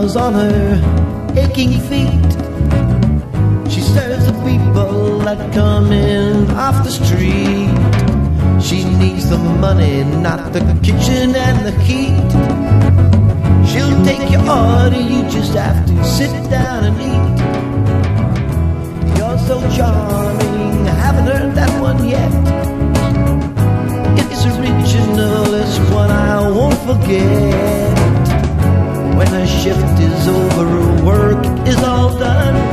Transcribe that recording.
claws on her aching feet. She serves the people that come in off the street. She needs the money, not the kitchen and the heat. She'll take your order, you just have to sit down and eat. You're so charming, I haven't heard that one yet. It's original, it's one I won't forget. When her shift is over, her work is all done.